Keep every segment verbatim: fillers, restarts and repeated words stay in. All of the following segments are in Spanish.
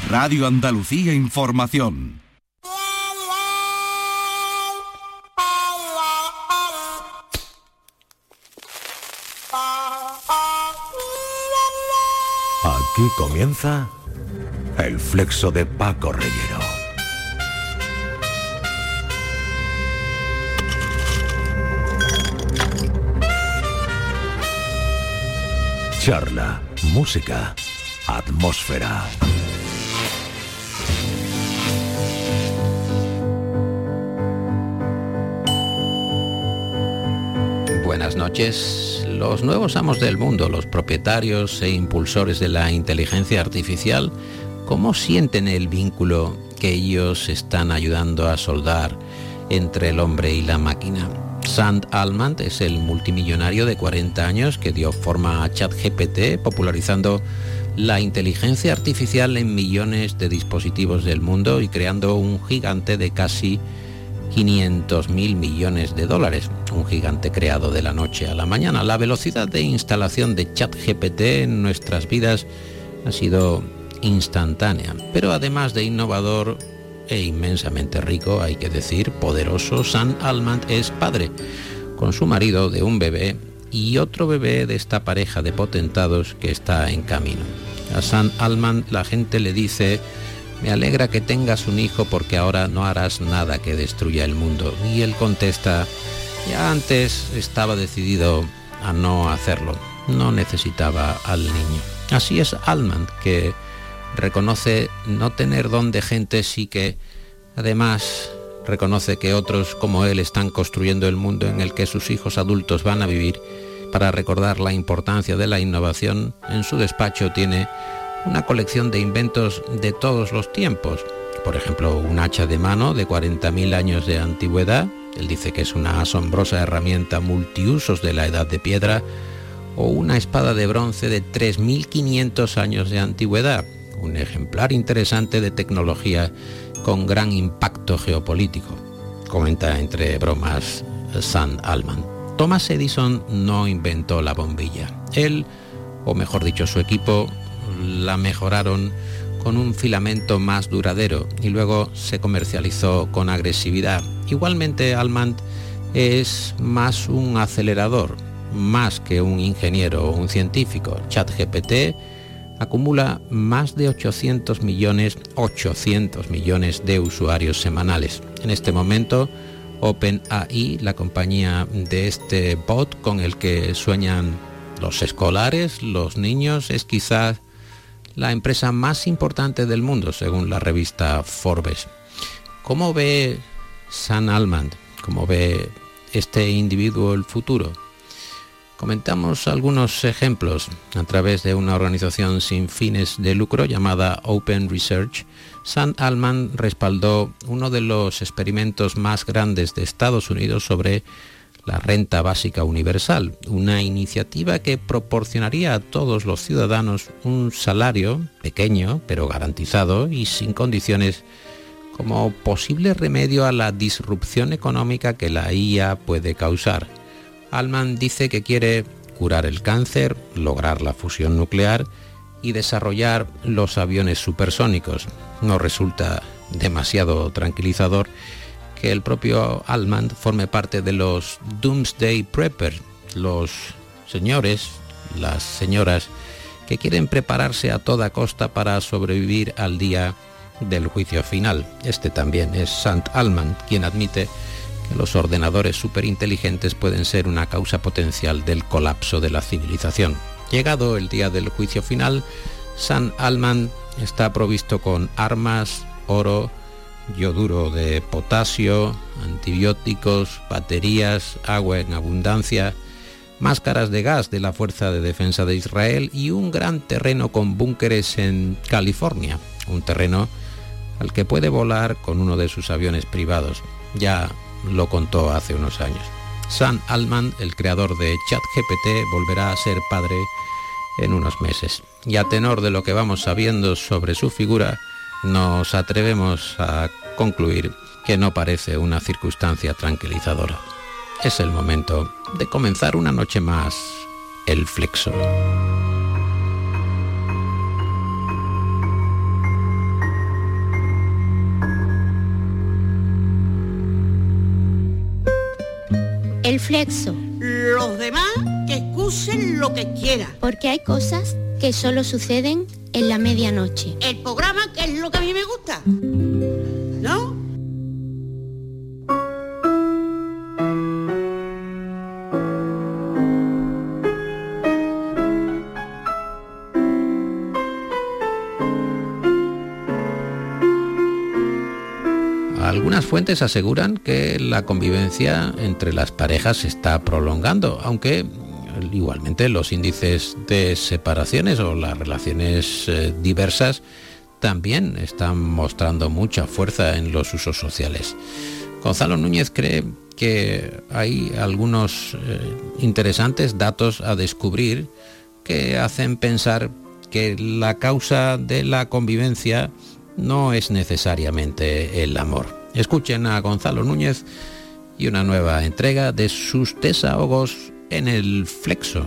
Radio Andalucía Información. Aquí comienza el flexo de Paco Reyero. Charla, música, atmósfera. Buenas noches. Los nuevos amos del mundo, los propietarios e impulsores de la inteligencia artificial, ¿cómo sienten el vínculo que ellos están ayudando a soldar entre el hombre y la máquina? Sam Altman es el multimillonario de cuarenta años que dio forma a ChatGPT, popularizando la inteligencia artificial en millones de dispositivos del mundo y creando un gigante de casi quinientos mil millones de dólares, un gigante creado de la noche a la mañana. La velocidad de instalación de ChatGPT en nuestras vidas ha sido instantánea, pero además de innovador e inmensamente rico, hay que decir, poderoso, Sam Altman es padre, con su marido, de un bebé y otro bebé de esta pareja de potentados que está en camino. A Sam Altman la gente le dice: me alegra que tengas un hijo porque ahora no harás nada que destruya el mundo. Y él contesta: ya antes estaba decidido a no hacerlo, no necesitaba al niño. Así es Altman, que reconoce no tener don de gente, sí que además reconoce que otros como él están construyendo el mundo en el que sus hijos adultos van a vivir. Para recordar la importancia de la innovación, en su despacho tiene una colección de inventos de todos los tiempos. Por ejemplo, un hacha de mano de cuarenta mil años de antigüedad. Él dice que es una asombrosa herramienta multiusos de la Edad de Piedra. O una espada de bronce de tres mil quinientos años de antigüedad. Un ejemplar interesante de tecnología con gran impacto geopolítico, comenta entre bromas Sam Altman. Thomas Edison no inventó la bombilla. Él, o mejor dicho su equipo, la mejoraron con un filamento más duradero y luego se comercializó con agresividad. Igualmente, Altman es más un acelerador, más que un ingeniero o un científico. ChatGPT acumula más de ochocientos millones, ochocientos millones de usuarios semanales. En este momento, OpenAI, la compañía de este bot con el que sueñan los escolares, los niños, es quizás la empresa más importante del mundo, según la revista Forbes. ¿Cómo ve Sam Altman? ¿Cómo ve este individuo el futuro? Comentamos algunos ejemplos a través de una organización sin fines de lucro llamada Open Research. Sam Altman respaldó uno de los experimentos más grandes de Estados Unidos sobre la renta básica universal, una iniciativa que proporcionaría a todos los ciudadanos un salario pequeño pero garantizado y sin condiciones, como posible remedio a la disrupción económica que la I A puede causar. Altman dice que quiere curar el cáncer, lograr la fusión nuclear y desarrollar los aviones supersónicos. No resulta demasiado tranquilizador que el propio Altman forme parte de los Doomsday Preppers, los señores, las señoras que quieren prepararse a toda costa para sobrevivir al día del juicio final. Este también es Sam Altman, quien admite que los ordenadores superinteligentes pueden ser una causa potencial del colapso de la civilización. Llegado el día del juicio final, Sam Altman está provisto con armas, oro, yoduro de potasio, antibióticos, baterías, agua en abundancia, máscaras de gas de la Fuerza de Defensa de Israel y un gran terreno con búnkeres en California, un terreno al que puede volar con uno de sus aviones privados. Ya lo contó hace unos años. Sam Altman, el creador de ChatGPT, volverá a ser padre en unos meses. Y a tenor de lo que vamos sabiendo sobre su figura, nos atrevemos a concluir que no parece una circunstancia tranquilizadora. Es el momento de comenzar una noche más el flexo. El Flexo. Los demás que excusen lo que quieran. Porque hay cosas que solo suceden en la medianoche. El programa que es lo que a mí me gusta, ¿no? Algunas fuentes aseguran que la convivencia entre las parejas se está prolongando, aunque igualmente los índices de separaciones o las relaciones eh, diversas también están mostrando mucha fuerza en los usos sociales. Gonzalo Núñez cree que hay algunos eh, interesantes datos a descubrir que hacen pensar que la causa de la convivencia no es necesariamente el amor. Escuchen a Gonzalo Núñez y una nueva entrega de sus desahogos en el Flexo.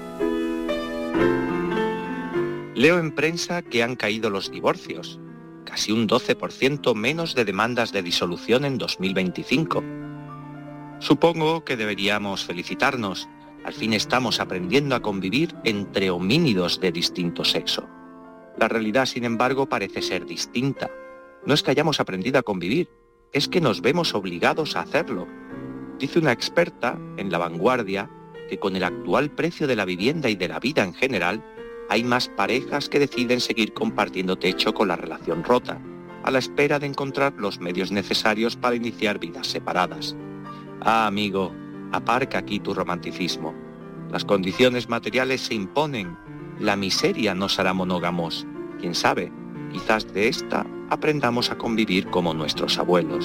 Leo en prensa que han caído los divorcios, casi un doce por ciento menos de demandas de disolución en dos mil veinticinco. Supongo que deberíamos felicitarnos, al fin estamos aprendiendo a convivir entre homínidos de distinto sexo. La realidad, sin embargo, parece ser distinta. No es que hayamos aprendido a convivir, es que nos vemos obligados a hacerlo. Dice una experta en La Vanguardia que con el actual precio de la vivienda y de la vida en general, hay más parejas que deciden seguir compartiendo techo con la relación rota, a la espera de encontrar los medios necesarios para iniciar vidas separadas. Ah, amigo, aparca aquí tu romanticismo. Las condiciones materiales se imponen. La miseria nos hará monógamos. Quién sabe, quizás de esta aprendamos a convivir como nuestros abuelos.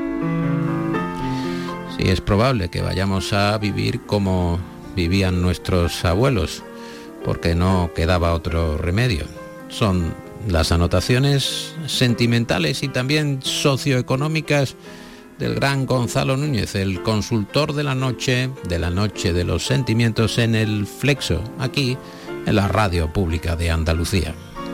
Sí, es probable que vayamos a vivir como vivían nuestros abuelos, porque no quedaba otro remedio. Son las anotaciones sentimentales y también socioeconómicas del gran Gonzalo Núñez, el consultor de la noche, de la noche de los sentimientos en el Flexo, aquí en la Radio Pública de Andalucía.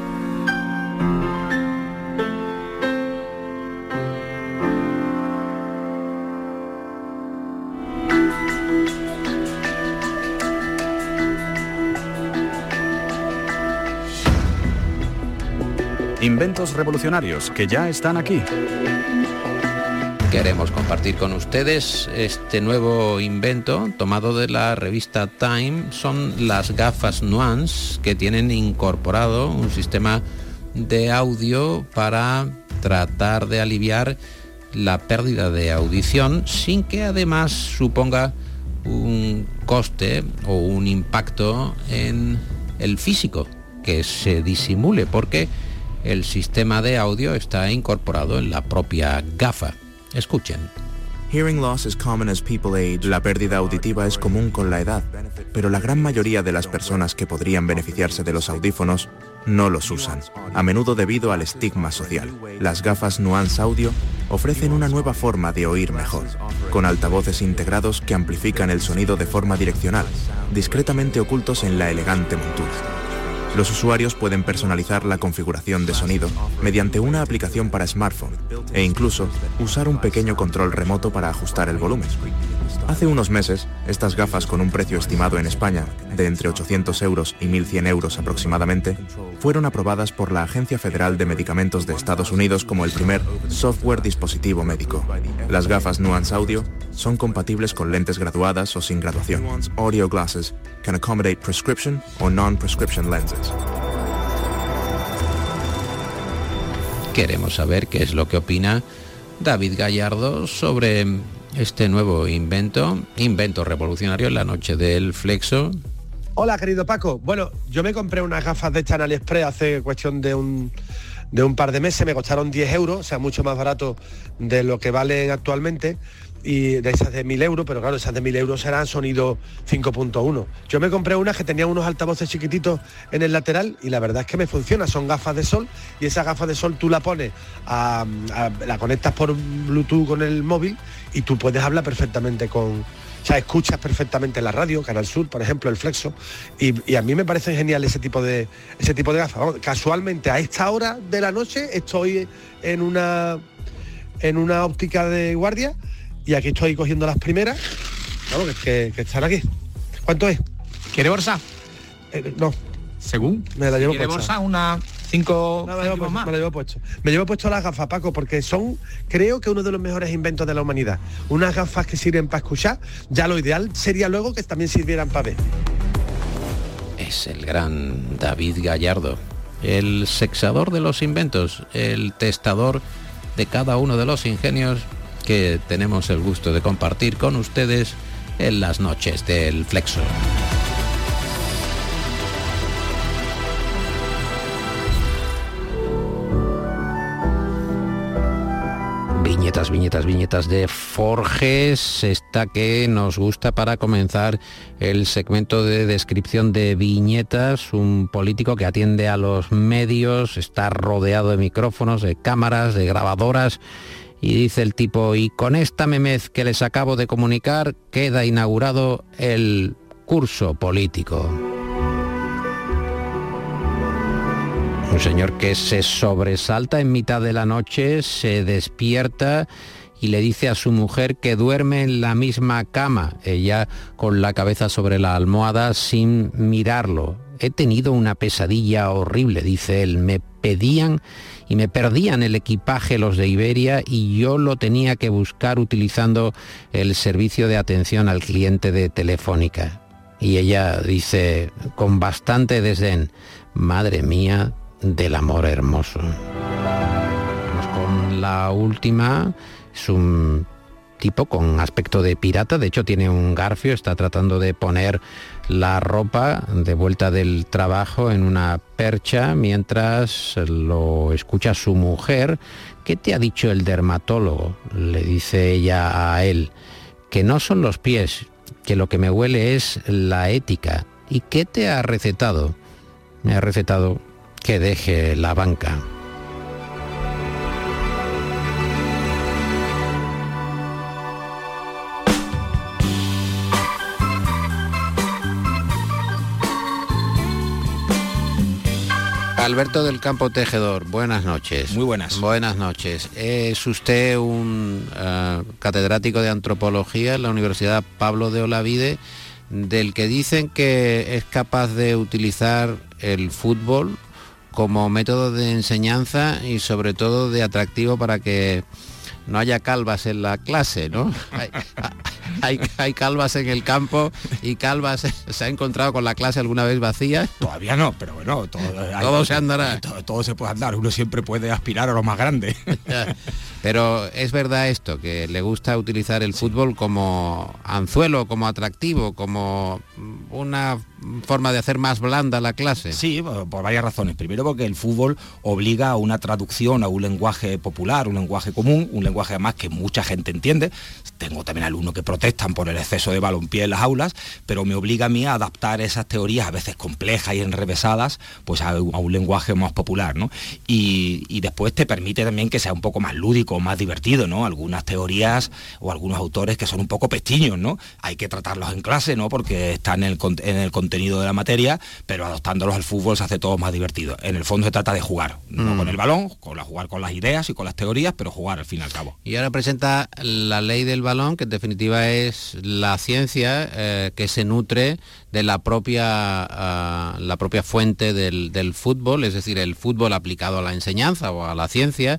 Inventos revolucionarios que ya están aquí. Queremos compartir con ustedes este nuevo invento tomado de la revista Time. Son las gafas Nuance, que tienen incorporado un sistema de audio para tratar de aliviar la pérdida de audición sin que además suponga un coste o un impacto en el físico, que se disimule, porque el sistema de audio está incorporado en la propia gafa. Escuchen. Hearing loss is common as people age. La pérdida auditiva es común con la edad, pero la gran mayoría de las personas que podrían beneficiarse de los audífonos no los usan, a menudo debido al estigma social. Las gafas Nuance Audio ofrecen una nueva forma de oír mejor, con altavoces integrados que amplifican el sonido de forma direccional, discretamente ocultos en la elegante montura. Los usuarios pueden personalizar la configuración de sonido mediante una aplicación para smartphone e incluso usar un pequeño control remoto para ajustar el volumen. Hace unos meses, estas gafas con un precio estimado en España de entre ochocientos euros y mil cien euros aproximadamente, fueron aprobadas por la Agencia Federal de Medicamentos de Estados Unidos como el primer software dispositivo médico. Las gafas Nuance Audio son compatibles con lentes graduadas o sin graduación. Audio glasses can accommodate prescription or non-prescription lenses. Queremos saber qué es lo que opina David Gallardo sobre este nuevo invento, invento revolucionario en la noche del Flexo. Hola, querido Paco. Bueno, yo me compré unas gafas de esta en AliExpress hace cuestión de un, de un par de meses, me costaron diez euros, o sea, mucho más barato de lo que valen actualmente, y de esas de mil euros, pero claro, esas de mil euros serán sonido cinco punto uno. Yo me compré unas que tenían unos altavoces chiquititos en el lateral y la verdad es que me funciona, son gafas de sol y esas gafas de sol tú la pones, a, a, la conectas por Bluetooth con el móvil y tú puedes hablar perfectamente con... O sea, escuchas perfectamente la radio, Canal Sur, por ejemplo, el Flexo, y, y a mí me parece genial ese tipo de ese tipo de gafas. Vamos, casualmente, a esta hora de la noche estoy en una, en una óptica de guardia y aquí estoy cogiendo las primeras Vamos, que, que, que están aquí. ¿Cuánto es? ¿Quiere bolsa? Eh, no. ¿Según? Me la llevo ¿Quiere puesta. bolsa? Una cinco No, me, la llevo puesto, más. me la llevo puesto. Me llevo puesto las gafas, Paco, porque son, creo que uno de los mejores inventos de la humanidad. Unas gafas que sirven para escuchar, ya lo ideal sería luego que también sirvieran para ver. Es el gran David Gallardo, el sexador de los inventos, el testador de cada uno de los ingenios que tenemos el gusto de compartir con ustedes en las noches del Flexo. Viñetas, viñetas, viñetas de Forges, esta que nos gusta para comenzar el segmento de descripción de viñetas, un político que atiende a los medios, está rodeado de micrófonos, de cámaras, de grabadoras, y dice el tipo, y con esta memez que les acabo de comunicar, queda inaugurado el curso político. Un señor que se sobresalta en mitad de la noche, se despierta y le dice a su mujer que duerme en la misma cama, ella con la cabeza sobre la almohada sin mirarlo. He tenido una pesadilla horrible, dice él, me pedían y me perdían el equipaje los de Iberia y yo lo tenía que buscar utilizando el servicio de atención al cliente de Telefónica. Y ella dice con bastante desdén, madre mía, del amor hermoso. Vamos con la última. Es un tipo con aspecto de pirata, de hecho tiene un garfio, está tratando de poner la ropa de vuelta del trabajo en una percha mientras lo escucha su mujer. ¿Qué te ha dicho el dermatólogo?, le dice ella a él. Que no son los pies, que lo que me huele es la ética. ¿Y qué te ha recetado? Me ha recetado que deje la banca. Alberto del Campo Tejedor, buenas noches. Muy buenas. Buenas noches. Es usted un uh, catedrático de antropología en la Universidad Pablo de Olavide, del que dicen que es capaz de utilizar el fútbol como método de enseñanza y sobre todo de atractivo para que no haya calvas en la clase, ¿no? Hay, hay, hay calvas en el campo y calvas. ¿Se ha encontrado con la clase alguna vez vacía? Todavía no, pero bueno, todo, hay, todo se andará. Todo, todo se puede andar, uno siempre puede aspirar a lo más grande. Pero es verdad esto, que le gusta utilizar el fútbol como anzuelo, como atractivo, como una forma de hacer más blanda la clase. Sí, por, por varias razones. Primero porque el fútbol obliga a una traducción a un lenguaje popular, un lenguaje común, un lenguaje además que mucha gente entiende. Tengo también alumnos que protestan por el exceso de balompié en las aulas, pero me obliga a mí a adaptar esas teorías a veces complejas y enrevesadas pues a, a un lenguaje más popular, ¿no? Y, y después te permite también que sea un poco más lúdico, más divertido, ¿no? Algunas teorías o algunos autores que son un poco pestiños, ¿no? Hay que tratarlos en clase, ¿no? Porque están en el, en el contenido de la materia, pero adoptándolos al fútbol se hace todo más divertido. En el fondo se trata de jugar, no mm. con el balón, con la, jugar con las ideas y con las teorías, pero jugar al fin y al cabo. Y ahora presenta la ley del balón, que en definitiva es la ciencia eh, que se nutre de la propia, uh, la propia fuente del, del fútbol, es decir, el fútbol aplicado a la enseñanza o a la ciencia,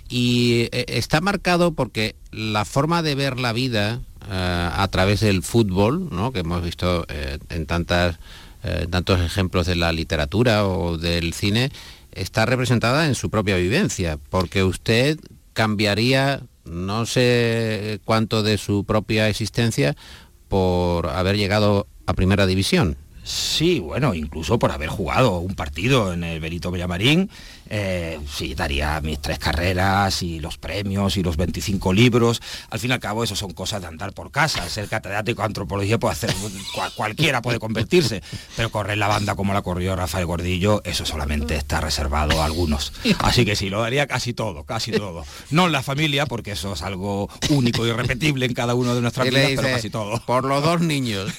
y eh, está marcado porque la forma de ver la vida uh, a través del fútbol, ¿no?, que hemos visto eh, en tantas, eh, tantos ejemplos de la literatura o del cine, está representada en su propia vivencia, porque usted cambiaría no sé cuánto de su propia existencia por haber llegado a Primera División. Sí, bueno, incluso por haber jugado un partido en el Benito Villamarín, eh, sí, daría mis tres carreras y los premios y los veinticinco libros. Al fin y al cabo, eso son cosas de andar por casa. Ser catedrático de antropología puede hacer, cual, cualquiera puede convertirse, pero correr la banda como la corrió Rafael Gordillo, eso solamente está reservado a algunos. Así que sí, lo daría casi todo, casi todo. No en la familia, porque eso es algo único y irrepetible en cada uno de nuestras vidas, dice, pero casi todo. Por los dos niños.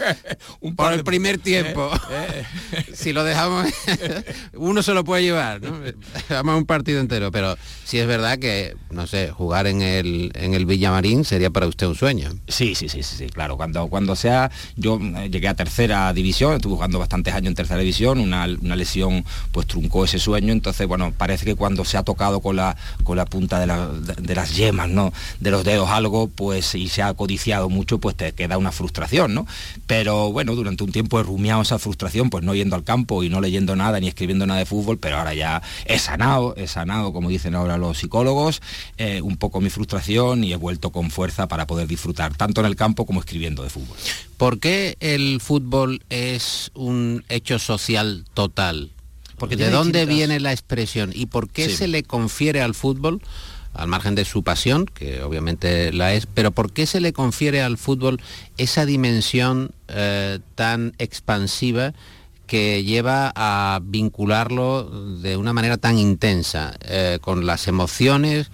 Un por el de... primer tiempo. Eh, eh. Si lo dejamos, uno se lo puede llevar, ¿no? ¿no? Vamos a un partido entero, pero sí es verdad que, no sé, jugar en el, en el Villamarín sería para usted un sueño. Sí, sí, sí, sí, sí, claro. Cuando, cuando sea, yo llegué a tercera división, estuve jugando bastantes años en tercera división, una, una lesión pues truncó ese sueño, entonces bueno, parece que cuando se ha tocado con la, con la punta de, la, de, de las yemas, ¿no? De los dedos algo, pues y se ha codiciado mucho, pues te queda una frustración, ¿no? Pero bueno, durante un tiempo he rumiado esa frustración, pues no yendo al campo y no leyendo nada ni escribiendo nada de fútbol, pero ahora ya he sanado, he sanado, como dicen ahora los psicólogos, eh, un poco mi frustración y he vuelto con fuerza para poder disfrutar tanto en el campo como escribiendo de fútbol. ¿Por qué el fútbol es un hecho social total? Porque ¿de dónde distintas... viene la expresión y por qué sí. se le confiere al fútbol, al margen de su pasión, que obviamente la es, pero por qué se le confiere al fútbol esa dimensión eh, tan expansiva que lleva a vincularlo de una manera tan intensa eh, con las emociones,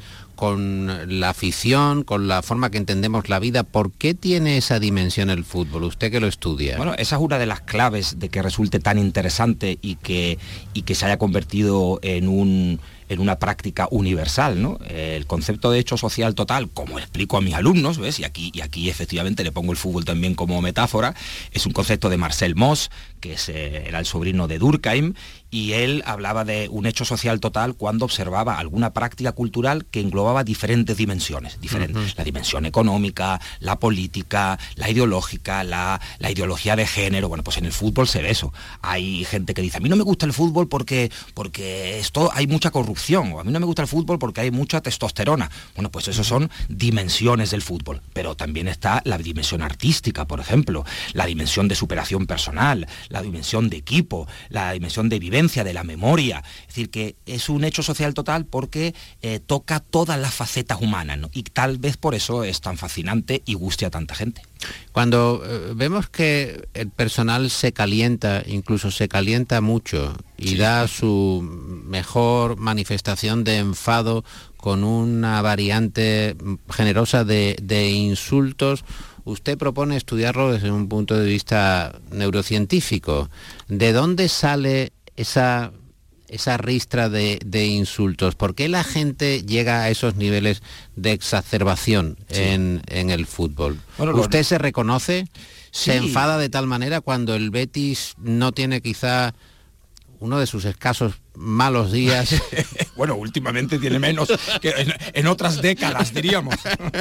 con la afición, con la forma que entendemos la vida? ¿Por qué tiene esa dimensión el fútbol? Usted que lo estudia. Bueno, esa es una de las claves de que resulte tan interesante y que, y que se haya convertido en un... en una práctica universal, ¿no? El concepto de hecho social total, como explico a mis alumnos, ¿ves? Y aquí, y aquí efectivamente le pongo el fútbol también como metáfora, es un concepto de Marcel Mauss, que es, eh, era el sobrino de Durkheim, y él hablaba de un hecho social total cuando observaba alguna práctica cultural que englobaba diferentes dimensiones, diferentes, uh-huh. la dimensión económica, la política, la ideológica, la, la ideología de género. Bueno, pues en el fútbol se ve eso. Hay gente que dice, a mí no me gusta el fútbol porque, porque esto, hay mucha corrupción, o a mí no me gusta el fútbol porque hay mucha testosterona. Bueno, pues eso son dimensiones del fútbol, pero también está la dimensión artística, por ejemplo, la dimensión de superación personal, la dimensión de equipo, la dimensión de vivencia, de la memoria. Es decir, que es un hecho social total porque eh, toca todas las facetas humanas, ¿no? Y tal vez por eso es tan fascinante y guste a tanta gente. Cuando eh, vemos que el personal se calienta, incluso se calienta mucho y sí. da su mejor manifestación de enfado con una variante generosa de, de insultos, usted propone estudiarlo desde un punto de vista neurocientífico. ¿De dónde sale esa, esa ristra de, de insultos? ¿Por qué la gente llega a esos niveles de exacerbación sí. en, en el fútbol? Bueno, ¿usted lo... se reconoce? ¿Se sí. enfada de tal manera cuando el Betis no tiene quizá uno de sus escasos malos días? Bueno, últimamente tiene menos que en, en otras décadas, diríamos.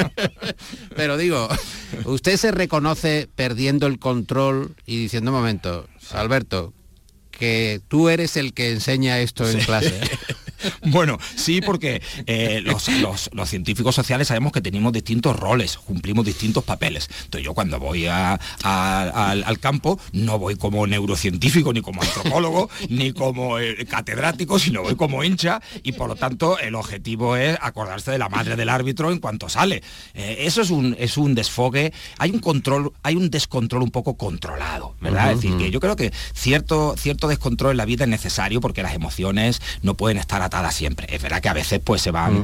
Pero digo, ¿usted se reconoce perdiendo el control y diciendo, un momento, Alberto, que tú eres el que enseña esto en sí. clase? Bueno, sí, porque eh, los, los, los científicos sociales sabemos que tenemos distintos roles, cumplimos distintos papeles. Entonces yo cuando voy a, a, al, al campo no voy como neurocientífico, ni como antropólogo, ni como eh, catedrático, sino voy como hincha, y por lo tanto el objetivo es acordarse de la madre del árbitro en cuanto sale. Eh, eso es un, es un desfogue, hay un control, hay un descontrol un poco controlado, ¿verdad? Uh-huh. Es decir, que yo creo que cierto, cierto descontrol en la vida es necesario porque las emociones no pueden estar atadas siempre. Es verdad que a veces pues se van, mm.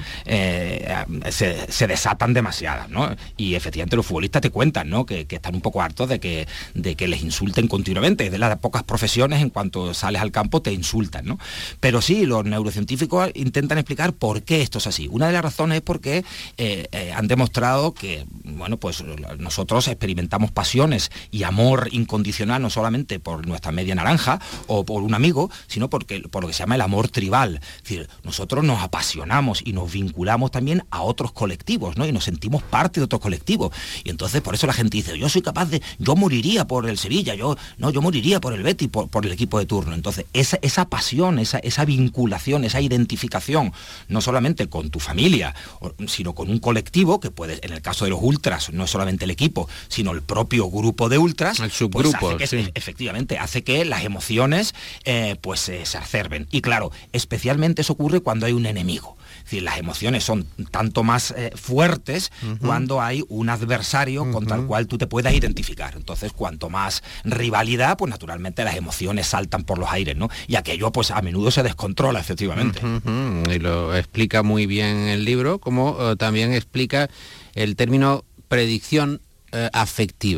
eh, se, se desatan demasiadas, ¿no? Y efectivamente los futbolistas te cuentan, ¿no? Que, que están un poco hartos de que, de que les insulten continuamente. Es de las pocas profesiones en cuanto sales al campo te insultan, ¿no? Pero sí, los neurocientíficos intentan explicar por qué esto es así. Una de las razones es porque eh, eh, han demostrado que, bueno, pues nosotros experimentamos pasiones y amor incondicional no solamente por nuestra media naranja o por un amigo, sino porque, por lo que se llama el amor tribal. Es decir, nosotros nos apasionamos y nos vinculamos también a otros colectivos, ¿no? Y nos sentimos parte de otros colectivos. Y entonces por eso la gente dice, yo soy capaz de, yo moriría por el Sevilla, yo no, yo moriría por el Betis, por, por el equipo de turno. Entonces esa, esa pasión, esa, esa vinculación, esa identificación, no solamente con tu familia, sino con un colectivo, que puede, en el caso de los ultras, no es solamente el equipo, sino el propio grupo de ultras, el subgrupo, pues hace que, sí. efectivamente, hace que las emociones eh, pues eh, se acerben. Y claro, especialmente eso ocurre cuando hay un enemigo. Es decir, las emociones son tanto más eh, fuertes uh-huh. cuando hay un adversario uh-huh. contra el cual tú te puedas identificar. Entonces, cuanto más rivalidad, pues naturalmente las emociones saltan por los aires, ¿no? Y aquello, pues a menudo se descontrola, efectivamente. Uh-huh. Y lo explica muy bien el libro, como uh, también explica el término predicción uh, afectiva.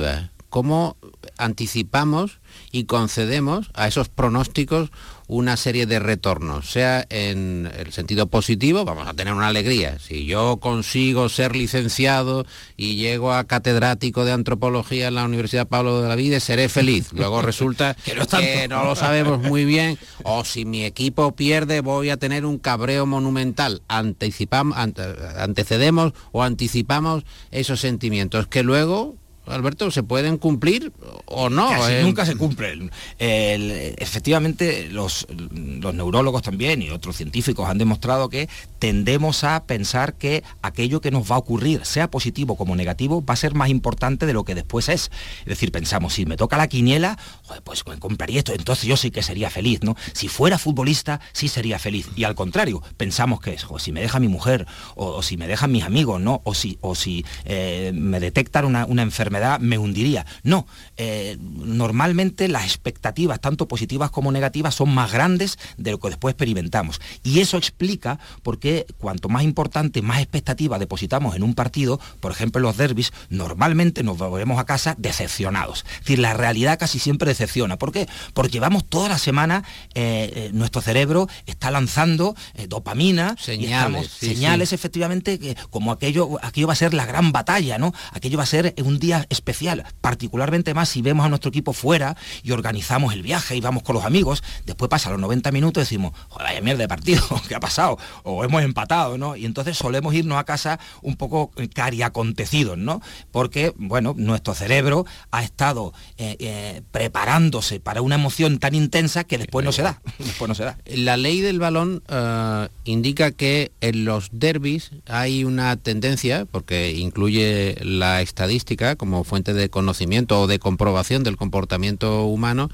cómo anticipamos y concedemos a esos pronósticos una serie de retornos, sea en el sentido positivo, vamos a tener una alegría. Si yo consigo ser licenciado y llego a catedrático de antropología en la Universidad Pablo de Olavide, seré feliz. Luego resulta que, no, que no lo sabemos muy bien. O si mi equipo pierde, voy a tener un cabreo monumental. Anticipamos, ante, antecedemos o anticipamos esos sentimientos que luego, Alberto, ¿se pueden cumplir o no? Casi eh, nunca se cumplen. El, efectivamente, los, los neurólogos también y otros científicos han demostrado que tendemos a pensar que aquello que nos va a ocurrir, sea positivo como negativo, va a ser más importante de lo que después es. Es decir, pensamos, si me toca la quiniela, joder, pues me compraría esto, entonces yo sí que sería feliz, ¿no? Si fuera futbolista, sí sería feliz. Y al contrario, pensamos que es, joder, si me deja mi mujer, o, o si me dejan mis amigos, ¿no? O si, o si eh, me detectan una, una enfermedad, me hundiría. No, eh, normalmente las expectativas, tanto positivas como negativas, son más grandes de lo que después experimentamos. Y eso explica por qué cuanto más importante, más expectativa depositamos en un partido, por ejemplo en los derbis, normalmente nos volvemos a casa decepcionados. Es decir, la realidad casi siempre decepciona. ¿Por qué? Porque vamos toda la semana, eh, eh, nuestro cerebro está lanzando eh, dopamina, señales, estamos, sí, señales sí. efectivamente, que como aquello, aquello va a ser la gran batalla, ¿no? Aquello va a ser un día especial, particularmente más si vemos a nuestro equipo fuera y organizamos el viaje y vamos con los amigos. Después pasa los noventa minutos y decimos, joder, vaya mierda de partido, ¿qué ha pasado? O hemos empatado, ¿no? Y entonces solemos irnos a casa un poco cariacontecidos, ¿no? Porque, bueno, nuestro cerebro ha estado eh, eh, preparándose para una emoción tan intensa que después no se da. Después no se da. La ley del balón uh, indica que en los derbis hay una tendencia, porque incluye la estadística como fuente de conocimiento o de comprobación del comportamiento humano,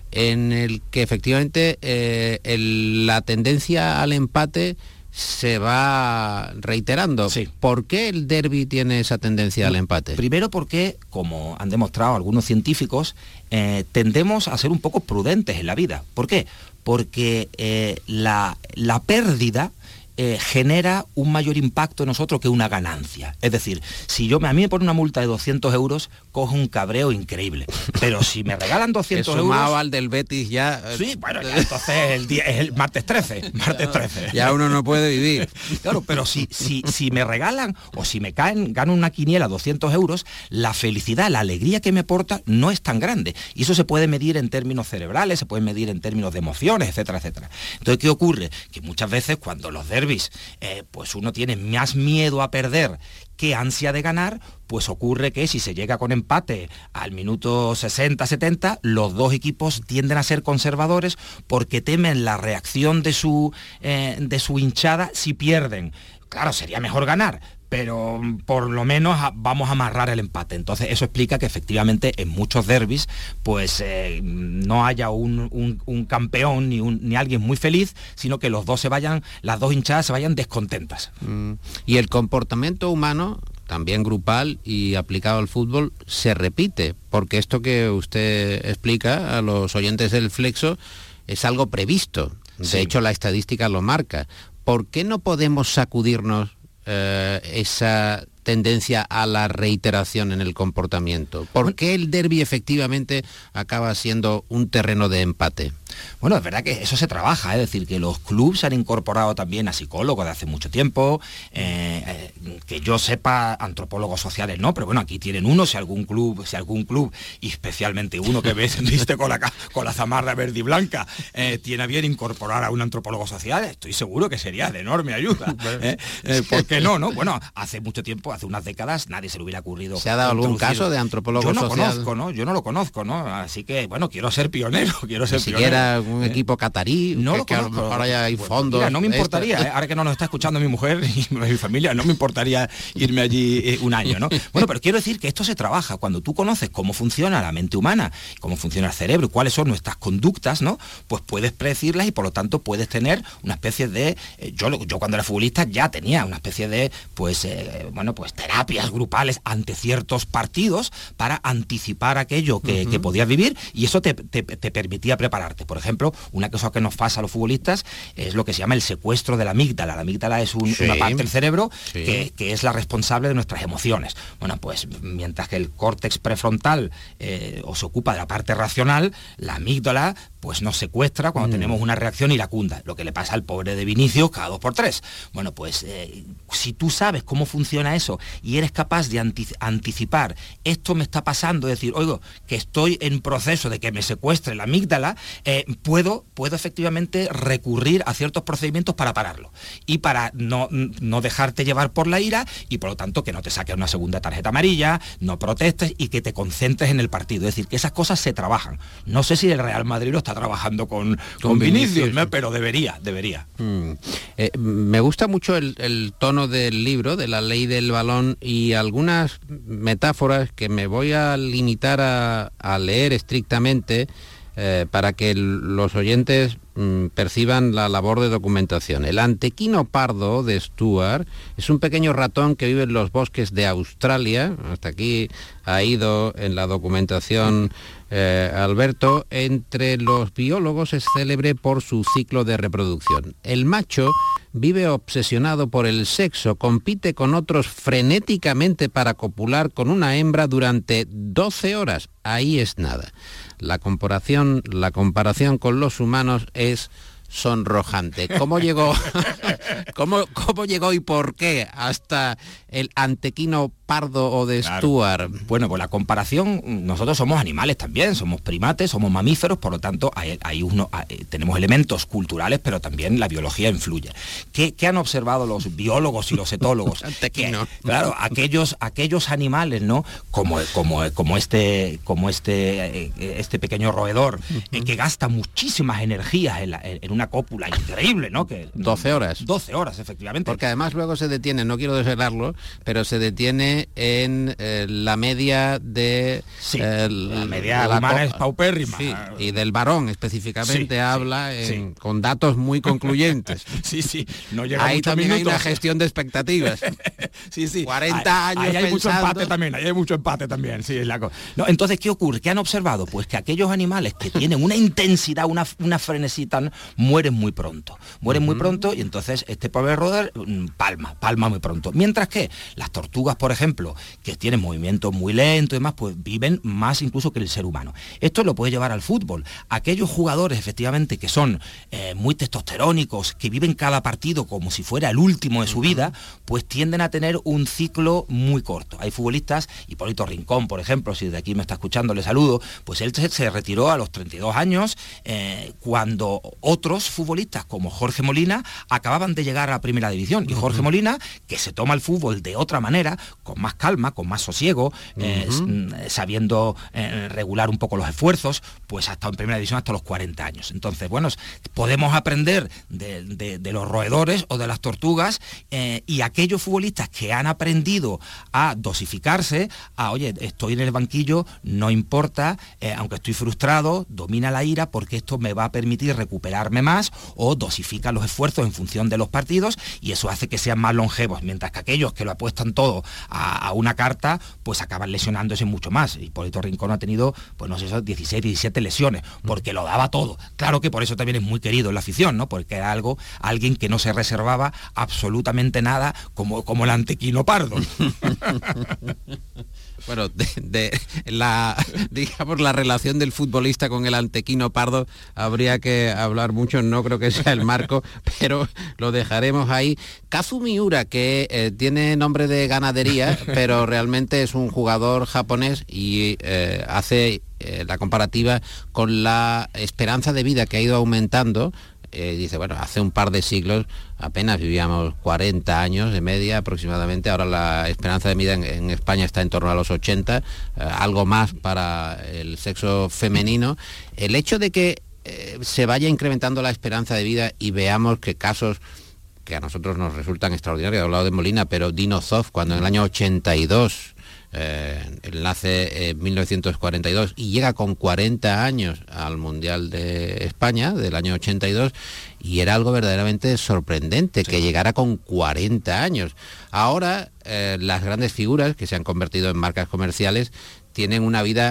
en el que efectivamente eh, el, la tendencia al empate se va reiterando. Sí. ¿Por qué el derbi tiene esa tendencia al empate? Primero porque, como han demostrado algunos científicos, eh, tendemos a ser un poco prudentes en la vida. ¿Por qué? Porque eh, la, la pérdida Eh, genera un mayor impacto en nosotros que una ganancia. Es decir, si yo a mí me ponen una multa de doscientos euros, cojo un cabreo increíble. Pero si me regalan doscientos euros... Sumado al del Betis ya... Sí, bueno, ya entonces el día, es el martes trece. Martes trece. Ya uno no puede vivir. Claro, pero si, si, si me regalan o si me caen, gano una quiniela doscientos euros, la felicidad, la alegría que me aporta no es tan grande. Y eso se puede medir en términos cerebrales, se puede medir en términos de emociones, etcétera, etcétera. Entonces, ¿qué ocurre? Que muchas veces cuando los derbis Eh, pues uno tiene más miedo a perder que ansia de ganar, pues ocurre que si se llega con empate al minuto sesenta setenta, los dos equipos tienden a ser conservadores porque temen la reacción de su, eh, de su hinchada si pierden. Claro, sería mejor ganar, pero por lo menos a, vamos a amarrar el empate. Entonces eso explica que efectivamente en muchos derbis pues eh, no haya un, un, un campeón ni, un, ni alguien muy feliz, sino que los dos se vayan, las dos hinchadas se vayan descontentas. Mm. Y el comportamiento humano, también grupal y aplicado al fútbol, se repite, porque esto que usted explica a los oyentes del Flexo es algo previsto. De Sí. hecho, la estadística lo marca. ¿Por qué no podemos sacudirnos eh, esa tendencia a la reiteración en el comportamiento? ¿Por qué el derbi efectivamente acaba siendo un terreno de empate? Bueno, es verdad que eso se trabaja, es decir, que los clubes han incorporado también a psicólogos de hace mucho tiempo, eh, eh, que yo sepa, antropólogos sociales no, pero bueno, aquí tienen uno, si algún club, si algún club, y especialmente uno que ves, viste con la, con la zamarra verde y blanca, eh, tiene a bien incorporar a un antropólogo social, estoy seguro que sería de enorme ayuda. ¿eh? Eh, ¿Por qué no, no? Bueno, hace mucho tiempo, hace unas décadas, nadie se le hubiera ocurrido. ¿Se ha dado algún caso de antropólogo social? Yo no social? conozco, ¿no? Yo no lo conozco, ¿no? Así que, bueno, quiero ser pionero, quiero ser Ni pionero. siquiera un equipo catarí, no que, lo que a lo conozco. mejor hay Pues, fondos. mira, no me de importaría, esto. ¿eh? Ahora que no nos está escuchando mi mujer y mi familia, no me importaría irme allí eh, un año, ¿no? Bueno, pero quiero decir que esto se trabaja. Cuando tú conoces cómo funciona la mente humana, cómo funciona el cerebro y cuáles son nuestras conductas, ¿no? Pues puedes predecirlas y por lo tanto puedes tener una especie de... Eh, yo, yo cuando era futbolista ya tenía una especie de, pues, eh, bueno, pues terapias grupales ante ciertos partidos para anticipar aquello que, uh-huh. que podías vivir y eso te, te, te permitía prepararte. Por ejemplo, una cosa que nos pasa a los futbolistas es lo que se llama el secuestro de la amígdala. La amígdala es un, sí. una parte del cerebro sí. que, que es la responsable de nuestras emociones. Bueno, pues mientras que el córtex prefrontal eh, o se ocupa de la parte racional, la amígdala pues nos secuestra cuando mm. tenemos una reacción iracunda, lo que le pasa al pobre de Vinicius cada dos por tres. Bueno, pues eh, si tú sabes cómo funciona eso y eres capaz de anti- anticipar, esto me está pasando, es decir, oigo, que estoy en proceso de que me secuestre la amígdala, eh, puedo, puedo efectivamente recurrir a ciertos procedimientos para pararlo y para no, no dejarte llevar por la ira y por lo tanto que no te saques una segunda tarjeta amarilla, no protestes y que te concentres en el partido. Es decir, que esas cosas se trabajan. No sé si el Real Madrid lo está trabajando con, con, con Vinicius, Vinicius, pero debería, debería. Mm. Eh, me gusta mucho el, el tono del libro, de la ley del balón y algunas metáforas que me voy a limitar a, a leer estrictamente eh, para que el, los oyentes mm, perciban la labor de documentación. El antequino pardo de Stuart es un pequeño ratón que vive en los bosques de Australia. Hasta aquí ha ido en la documentación Eh, Alberto. Entre los biólogos es célebre por su ciclo de reproducción. El macho vive obsesionado por el sexo, compite con otros frenéticamente para copular con una hembra durante doce horas. Ahí es nada. La comparación, la comparación con los humanos es sonrojante. ¿Cómo llegó, cómo, cómo llegó y por qué hasta el antequino pardo o de claro. Stuart? Bueno, pues la comparación, nosotros somos animales también, somos primates, somos mamíferos, por lo tanto hay, hay uno, hay, tenemos elementos culturales, pero también la biología influye. ¿Qué, qué han observado los biólogos y los etólogos? Antequino. Que, claro, aquellos, aquellos animales, ¿no? Como, como, como este, como este, este pequeño roedor, uh-huh. eh, que gasta muchísimas energías en, la, en una cópula increíble, ¿no? Que doce horas. doce horas, efectivamente. Porque además luego se detiene, no quiero desvelarlo, pero se detiene en eh, la media de... Sí, eh, la media la humana co- es paupérrima. Sí, y del varón específicamente sí, habla sí, en, sí. con datos muy concluyentes. Sí, sí, no llega ahí también minutos. Hay una gestión de expectativas. Sí, sí. cuarenta ahí, años ahí hay pensando... mucho empate también, ahí hay mucho empate también, sí, es la cosa. No, entonces, ¿qué ocurre? ¿Qué han observado? Pues que aquellos animales que tienen una intensidad, una, una frenesí tan, mueren muy pronto. Mueren uh-huh. muy pronto y entonces este pobre roedor palma, palma muy pronto. Mientras que las tortugas, por ejemplo, que tienen movimientos muy lentos y demás, pues viven más incluso que el ser humano. Esto lo puede llevar al fútbol. Aquellos jugadores, efectivamente, que son eh, muy testosterónicos, que viven cada partido como si fuera el último de su vida, pues tienden a tener un ciclo muy corto. Hay futbolistas, Hipólito Rincón, por ejemplo, si de aquí me está escuchando, le saludo, pues él se, se retiró a los treinta y dos años, eh, cuando otros futbolistas, como Jorge Molina, acababan de llegar a la primera división. Y Jorge Molina, que se toma el fútbol de otra manera, con más calma, con más sosiego, eh, uh-huh. sabiendo eh, regular un poco los esfuerzos, pues ha estado en primera división hasta los cuarenta años. Entonces, bueno, podemos aprender de, de, de los roedores o de las tortugas, eh, y aquellos futbolistas que han aprendido a dosificarse, a, oye, estoy en el banquillo, no importa, eh, aunque estoy frustrado, domina la ira porque esto me va a permitir recuperarme más, o dosifica los esfuerzos en función de los partidos, y eso hace que sean más longevos, mientras que aquellos que lo apuestan todo a, a una carta, pues acaban lesionándose mucho más. Hipólito Rincón ha tenido, pues no sé, esos dieciséis, diecisiete lesiones, porque lo daba todo. Claro que por eso también es muy querido en la afición, ¿no? Porque era algo, alguien que no se reservaba absolutamente nada, como, como el antequino pardo. Bueno, de, de la, digamos, la relación del futbolista con el antequino pardo habría que hablar mucho, no creo que sea el marco, pero lo dejaremos ahí. Kazu Miura, que eh, tiene nombre de ganadería, pero realmente es un jugador japonés y eh, hace eh, la comparativa con la esperanza de vida que ha ido aumentando. Eh, dice, bueno, hace un par de siglos apenas vivíamos cuarenta años de media aproximadamente, ahora la esperanza de vida en, en España está en torno a los ochenta, eh, algo más para el sexo femenino. El hecho de que eh, se vaya incrementando la esperanza de vida y veamos que casos que a nosotros nos resultan extraordinarios, he hablado de Molina, pero Dino Zoff, cuando en el año ochenta y dos Eh, él nace en mil novecientos cuarenta y dos y llega con cuarenta años al Mundial de España del año ochenta y dos, y era algo verdaderamente sorprendente, sí, que llegara con cuarenta años. Ahora eh, las grandes figuras que se han convertido en marcas comerciales tienen una vida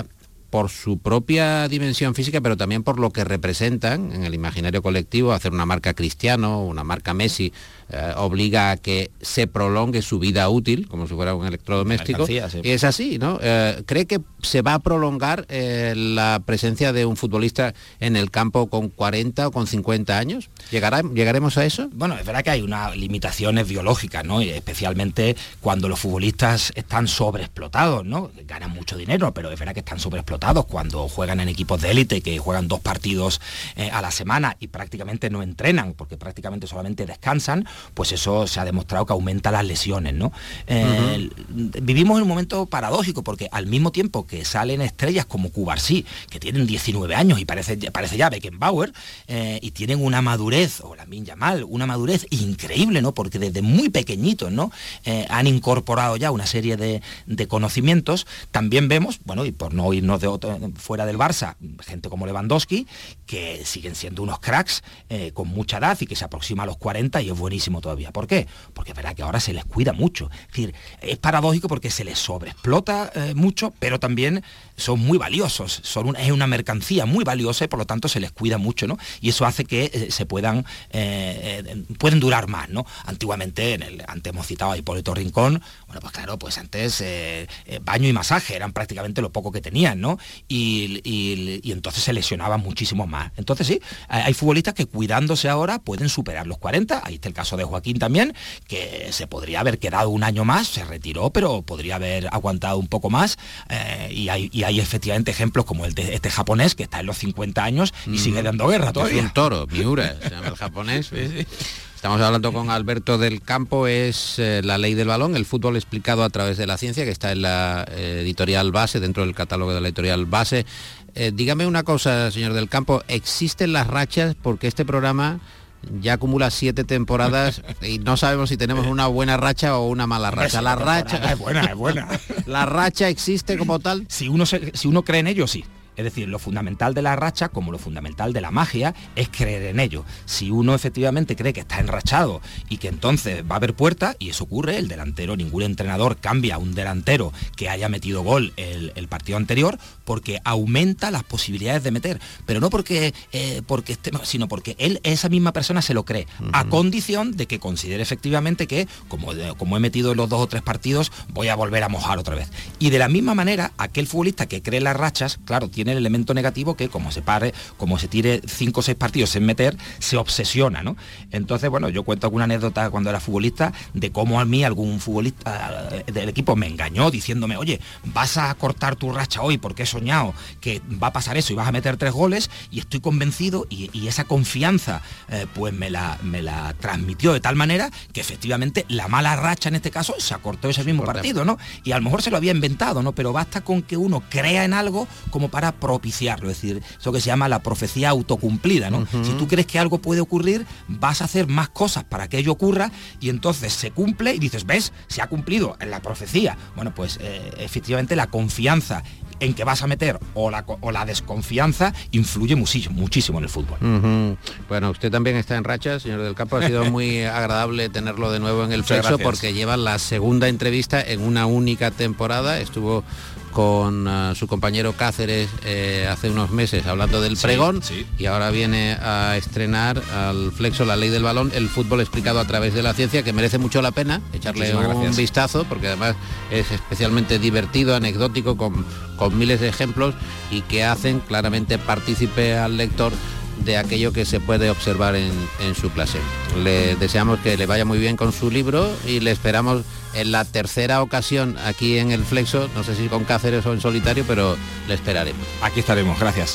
por su propia dimensión física, pero también por lo que representan en el imaginario colectivo. Hacer una marca Cristiano, una marca Messi, eh, obliga a que se prolongue su vida útil, como si fuera un electrodoméstico. Sí. Y es así, ¿no? Eh, ¿Cree que se va a prolongar eh, la presencia de un futbolista en el campo con cuarenta o con cincuenta años? ¿Llegará, ¿Llegaremos a eso? Bueno, es verdad que hay unas limitaciones biológicas, ¿no? Y especialmente cuando los futbolistas están sobreexplotados, ¿no? Ganan mucho dinero, pero es verdad que están sobreexplotados cuando juegan en equipos de élite, que juegan dos partidos eh, a la semana y prácticamente no entrenan, porque prácticamente solamente descansan, pues eso se ha demostrado que aumenta las lesiones, ¿no? Eh, uh-huh. Vivimos en un momento paradójico, porque al mismo tiempo que salen estrellas como Cubarsí, que tienen diecinueve años y parece, parece ya Beckenbauer, eh, y tienen una madurez, o Lamine Yamal, una madurez increíble, ¿no? Porque desde muy pequeñitos, ¿no? Eh, han incorporado ya una serie de, de conocimientos. También vemos, bueno, y por no irnos de otro, fuera del Barça, gente como Lewandowski, que siguen siendo unos cracks eh, con mucha edad y que se aproxima a los cuarenta y es buenísimo todavía. ¿Por qué? Porque es verdad que ahora se les cuida mucho. Es decir, es paradójico porque se les sobreexplota eh, mucho, pero también son muy valiosos. Son una, es una mercancía muy valiosa y por lo tanto se les cuida mucho, ¿no? Y eso hace que eh, se puedan, eh, eh, pueden durar más, ¿no? Antiguamente, en el, antes hemos citado a Hipólito Rincón, bueno, pues claro, pues antes eh, eh, baño y masaje eran prácticamente lo poco que tenían, ¿no? Y, y, y entonces se lesionaban muchísimo más. Entonces sí, hay futbolistas que cuidándose ahora pueden superar los cuarenta. Ahí está el caso de Joaquín también, que se podría haber quedado un año más, se retiró, pero podría haber aguantado un poco más. Eh, y, hay, y hay efectivamente ejemplos como el de este japonés, que está en los cincuenta años y mm. sigue dando guerra todavía. Es un toro, Miura, se llama el japonés. Sí, sí. Estamos hablando con Alberto del Campo. Es eh, La Ley del Balón, el fútbol explicado a través de la ciencia, que está en la eh, editorial Base, dentro del catálogo de la editorial Base. Eh, dígame una cosa, señor del Campo, ¿existen las rachas? Porque este programa ya acumula siete temporadas y no sabemos si tenemos una buena racha o una mala racha. La racha es buena, es buena. ¿La racha existe como tal? Si uno, se, si uno cree en ello, sí. Es decir, lo fundamental de la racha, como lo fundamental de la magia, es creer en ello. Si uno efectivamente cree que está enrachado y que entonces va a haber puerta, y eso ocurre, el delantero, ningún entrenador cambia a un delantero que haya metido gol el, el partido anterior, porque aumenta las posibilidades de meter. Pero no porque, eh, porque esté, sino porque él, esa misma persona se lo cree, uh-huh. a condición de que considere efectivamente que, como, como he metido en los dos o tres partidos, voy a volver a mojar otra vez. Y de la misma manera, aquel futbolista que cree en las rachas, claro, tiene el elemento negativo que como se pare, como se tire cinco o seis partidos sin meter, se obsesiona, ¿no? Entonces, bueno, yo cuento alguna anécdota cuando era futbolista de cómo a mí algún futbolista del equipo me engañó diciéndome, oye, vas a cortar tu racha hoy porque he soñado que va a pasar eso y vas a meter tres goles, y estoy convencido, y, y esa confianza eh, pues me la, me la transmitió de tal manera que efectivamente la mala racha en este caso se acortó ese mismo partido, ¿no? Y a lo mejor se lo había inventado, ¿no? Pero basta con que uno crea en algo como para propiciarlo, es decir, eso que se llama la profecía autocumplida, ¿no? Uh-huh. Si tú crees que algo puede ocurrir, vas a hacer más cosas para que ello ocurra, y entonces se cumple y dices, ¿ves? Se ha cumplido en la profecía. Bueno, pues eh, efectivamente la confianza en que vas a meter o la, o la desconfianza influye muchísimo, muchísimo en el fútbol. Uh-huh. Bueno, usted también está en racha, señor del Campo. Ha sido muy agradable tenerlo de nuevo en el Flexo, porque lleva la segunda entrevista en una única temporada. Estuvo con uh, su compañero Cáceres eh, hace unos meses hablando del pregón, sí, sí. y ahora viene a estrenar al Flexo La Ley del Balón, el fútbol explicado a través de la ciencia, que merece mucho la pena echarle Muchísimas un gracias. vistazo, porque además es especialmente divertido, anecdótico, con, con miles de ejemplos, y que hacen claramente partícipe al lector de aquello que se puede observar en, en su clase. Le deseamos que le vaya muy bien con su libro y le esperamos en la tercera ocasión aquí en el Flexo, no sé si con Cáceres o en solitario, pero le esperaremos. Aquí estaremos, gracias.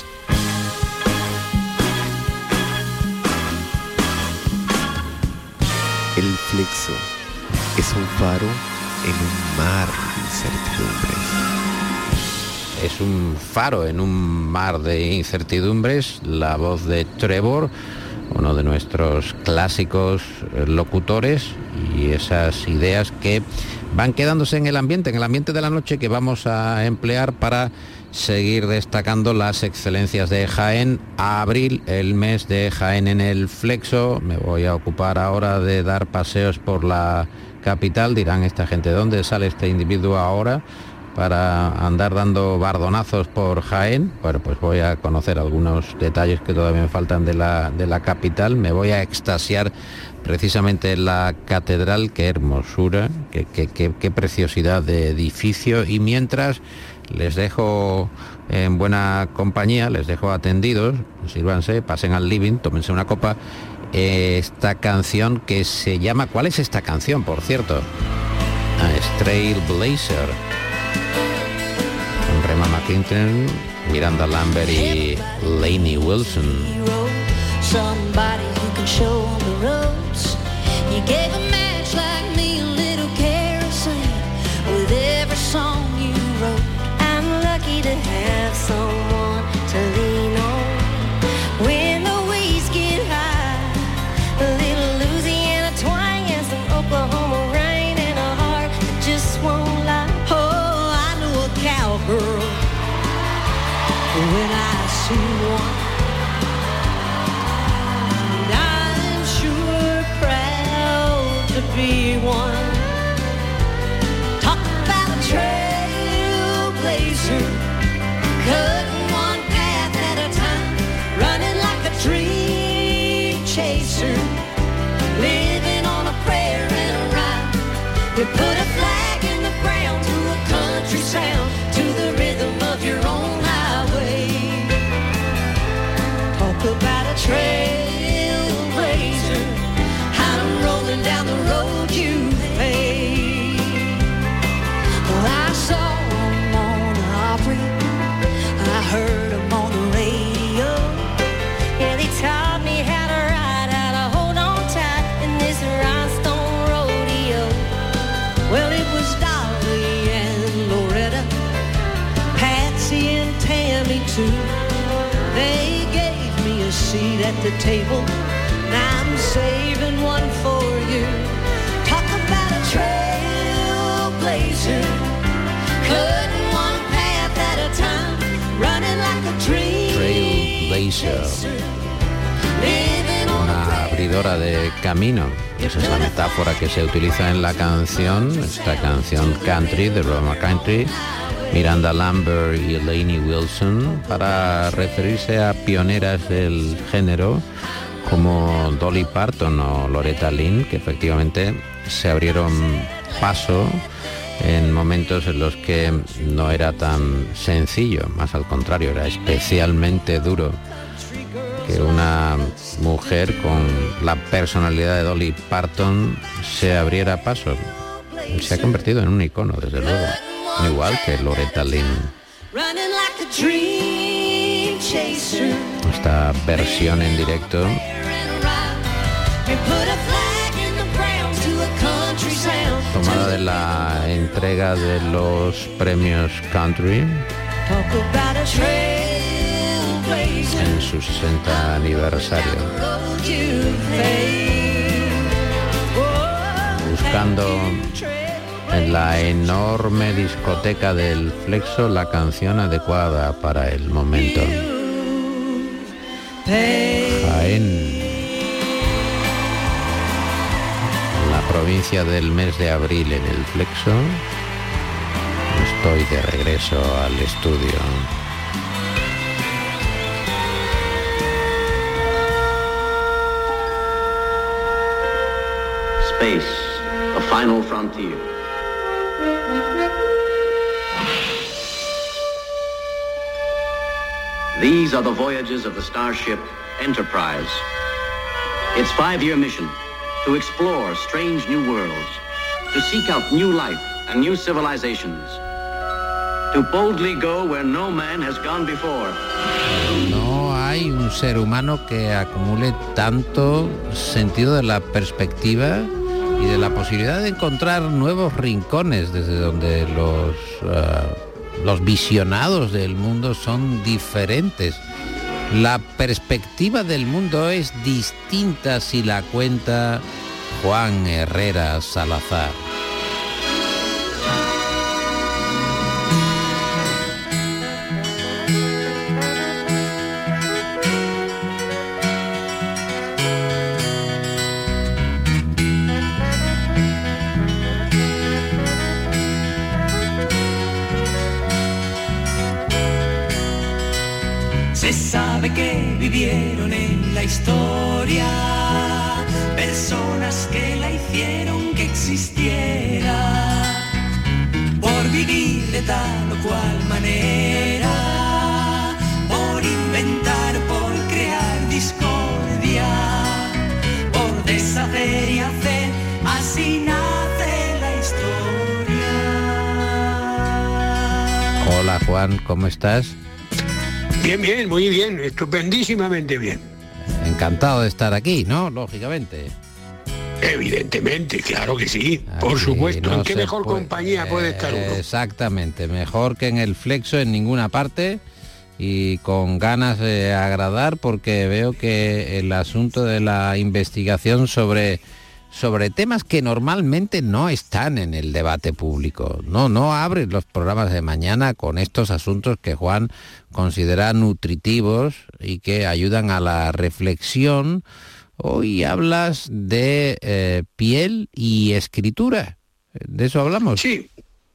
El Flexo es un faro en un mar de incertidumbres. Es un faro en un mar de incertidumbres, la voz de Trevor, uno de nuestros clásicos locutores, y esas ideas que van quedándose en el ambiente, en el ambiente de la noche, que vamos a emplear para seguir destacando las excelencias de Jaén. A abril, el mes de Jaén en el Flexo. Me voy a ocupar ahora de dar paseos por la capital. Dirán esta gente, ¿dónde sale este individuo ahora? para andar dando bardonazos por Jaén. Bueno, pues voy a conocer algunos detalles que todavía me faltan de la, de la capital. Me voy a extasiar precisamente en la catedral. Qué hermosura, qué, qué, qué, qué preciosidad de edificio. Y mientras les dejo en buena compañía, les dejo atendidos, sírvanse, pasen al living, tómense una copa. Esta canción que se llama... ¿Cuál es esta canción, por cierto? Ah, Trailblazer. Con Rema McClinton, Miranda Lambert y Lainey Wilson. To have someone to lean on when the waves get high. A little Louisiana twang and some Oklahoma rain and a heart that just won't lie. Oh, I know a cowgirl when I see one. And I'm sure proud to be one. Talk about a trailblazer. Cutting one path at a time, running like a dream chaser, living on a prayer and a rhyme. You put a flag in the ground to a country sound, to the rhythm of your own highway. Talk about a trailblazer, how I'm rolling down the road you paved. Well, I saw them on the Opry, I heard them on the radio. Yeah, they taught me how to ride, how to hold on tight in this rhinestone rodeo. Well, it was Dolly and Loretta, Patsy and Tammy too. They gave me a seat at the table, now I'm saving one for you. Talk about a trailblazer, cutting one path at a time, running like a dream. Trailblazer, una abridora de camino. Esa es la metáfora que se utiliza en la canción, esta canción country de Roma Country, Miranda Lambert y Lainey Wilson, para referirse a pioneras del género como Dolly Parton o Loretta Lynn, que efectivamente se abrieron paso en momentos en los que no era tan sencillo, más al contrario, era especialmente duro que una mujer con la personalidad de Dolly Parton se abriera paso. Se ha convertido en un icono, desde luego, igual que Loretta Lynn. Esta versión en directo tomada de la entrega de los premios Country en su sesenta aniversario, buscando en la enorme discoteca del Flexo la canción adecuada para el momento. Jaén, la provincia del mes de abril en el Flexo. Estoy de regreso al estudio. Space, the final frontier. These are the voyages of the starship Enterprise. Its five-year mission, to explore strange new worlds, to seek out new life and new civilizations, to boldly go where no man has gone before. No hay un ser humano que acumule tanto sentido de la perspectiva y de la posibilidad de encontrar nuevos rincones desde donde los, uh, los visionados del mundo son diferentes. La perspectiva del mundo es distinta si la cuenta Juan Herrera Salazar. la historia, personas que la hicieron que existiera, por vivir de tal o cual manera, por inventar, por crear discordia, por deshacer y hacer, así nace la historia. Hola Juan, ¿cómo estás? Bien, bien, muy bien, estupendísimamente bien. Encantado de estar aquí, ¿no? Lógicamente. Evidentemente, claro que sí, aquí, por supuesto. No ¿En qué mejor puede, compañía puede estar uno? Exactamente, mejor que en el Flexo en ninguna parte, y con ganas de agradar, porque veo que el asunto de la investigación sobre sobre temas que normalmente no están en el debate público. No, no abres los programas de mañana con estos asuntos que Juan considera nutritivos y que ayudan a la reflexión. Hoy hablas de eh, piel y escritura. ¿De eso hablamos? Sí.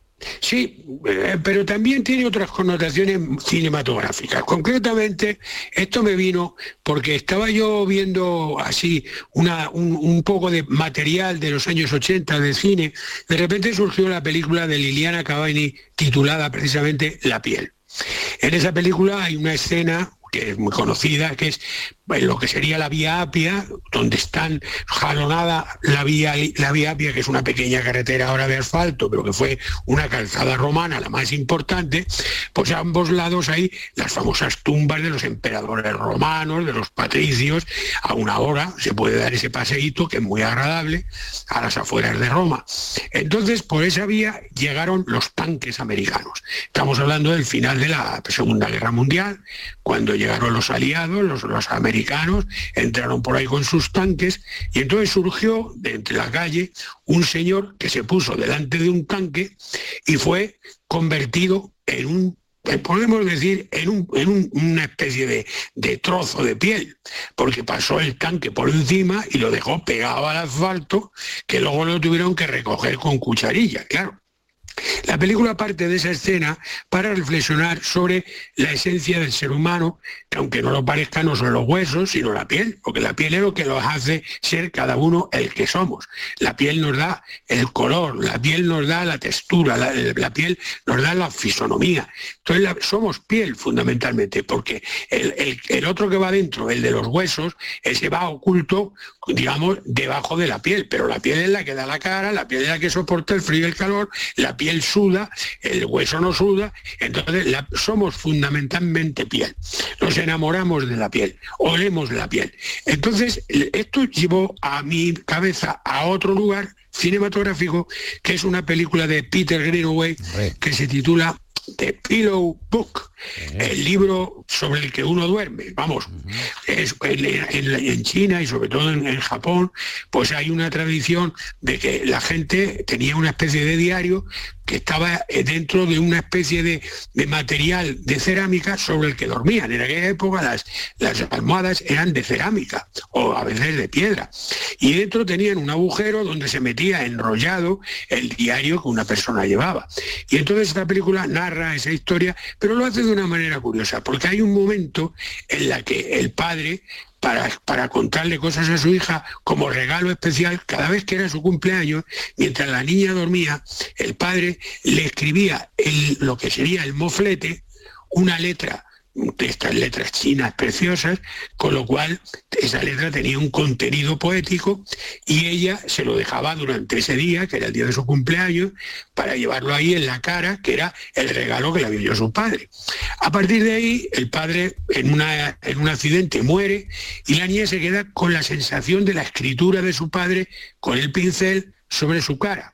Sí, eh, pero también tiene otras connotaciones cinematográficas. Concretamente, esto me vino porque estaba yo viendo así una, un, un poco de material de los años ochenta de cine. De repente surgió la película de Liliana Cavani titulada precisamente La piel. En esa película hay una escena que es muy conocida, que es lo que sería la Vía Apia, donde están jalonada la vía, la Vía Apia, que es una pequeña carretera ahora de asfalto, pero que fue una calzada romana, la más importante, pues a ambos lados hay las famosas tumbas de los emperadores romanos, de los patricios. A una hora se puede dar ese paseíto, que es muy agradable, a las afueras de Roma. Entonces, por esa vía llegaron los tanques americanos. Estamos hablando del final de la Segunda Guerra Mundial, cuando llegaron los aliados, los, los americanos, entraron por ahí con sus tanques, y entonces surgió de entre la calle un señor que se puso delante de un tanque y fue convertido en un, podemos decir, en, un, en un, una especie de, de trozo de piel, porque pasó el tanque por encima y lo dejó pegado al asfalto, que luego lo tuvieron que recoger con cucharilla, claro. La película parte de esa escena para reflexionar sobre la esencia del ser humano, que aunque no lo parezca, no son los huesos, sino la piel, porque la piel es lo que nos hace ser cada uno el que somos. La piel nos da el color, la piel nos da la textura, la, la piel nos da la fisonomía. Entonces la, somos piel fundamentalmente, porque el, el, el otro que va dentro, el de los huesos, ese va oculto, digamos, debajo de la piel, pero la piel es la que da la cara, la piel es la que soporta el frío y el calor, la piel suda, el hueso no suda, entonces la, somos fundamentalmente piel. Nos enamoramos de la piel, olemos la piel. Entonces, esto llevó a mi cabeza a otro lugar cinematográfico, que es una película de Peter Greenaway, que se titula The Pillow Book, el libro sobre el que uno duerme. Vamos, es, en, en, en China y sobre todo en, en Japón, pues hay una tradición de que la gente tenía una especie de diario que estaba dentro de una especie de, de material de cerámica sobre el que dormían. En aquella época las, las almohadas eran de cerámica o a veces de piedra. Y dentro tenían un agujero donde se metía enrollado el diario que una persona llevaba. Y entonces esta película narra esa historia, pero lo hace de una manera curiosa, porque hay un momento en la que el padre, Para, para contarle cosas a su hija como regalo especial, cada vez que era su cumpleaños, mientras la niña dormía, el padre le escribía el, lo que sería el moflete, una letra de estas letras chinas preciosas, con lo cual esa letra tenía un contenido poético y ella se lo dejaba durante ese día, que era el día de su cumpleaños, para llevarlo ahí en la cara, que era el regalo que le había dio su padre. A partir de ahí, el padre en, una, en un accidente muere y la niña se queda con la sensación de la escritura de su padre con el pincel sobre su cara.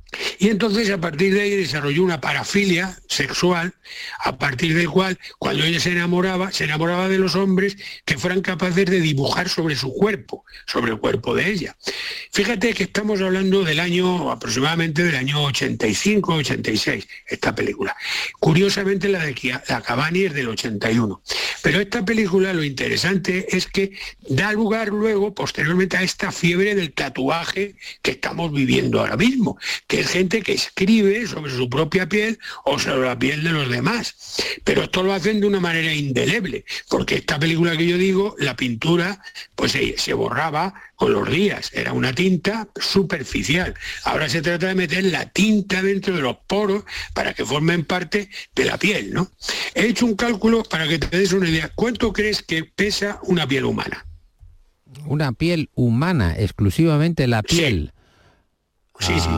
Y entonces a partir de ahí desarrolló una parafilia sexual, a partir del cual, cuando ella se enamoraba, se enamoraba de los hombres que fueran capaces de dibujar sobre su cuerpo, sobre el cuerpo de ella. Fíjate que estamos hablando del año, aproximadamente del año ochenta y cinco, ochenta y seis, esta película. Curiosamente la de la Cavani es del ochenta y uno. Pero esta película, lo interesante es que da lugar luego, posteriormente, a esta fiebre del tatuaje que estamos viviendo ahora mismo, que es gente gente que escribe sobre su propia piel o sobre la piel de los demás. Pero esto lo hacen de una manera indeleble, porque esta película que yo digo, la pintura, pues se, se borraba con los días, era una tinta superficial. Ahora se trata de meter la tinta dentro de los poros para que formen parte de la piel, ¿no? He hecho un cálculo para que te des una idea. ¿Cuánto crees que pesa una piel humana? Una piel humana, exclusivamente la piel. Sí, sí.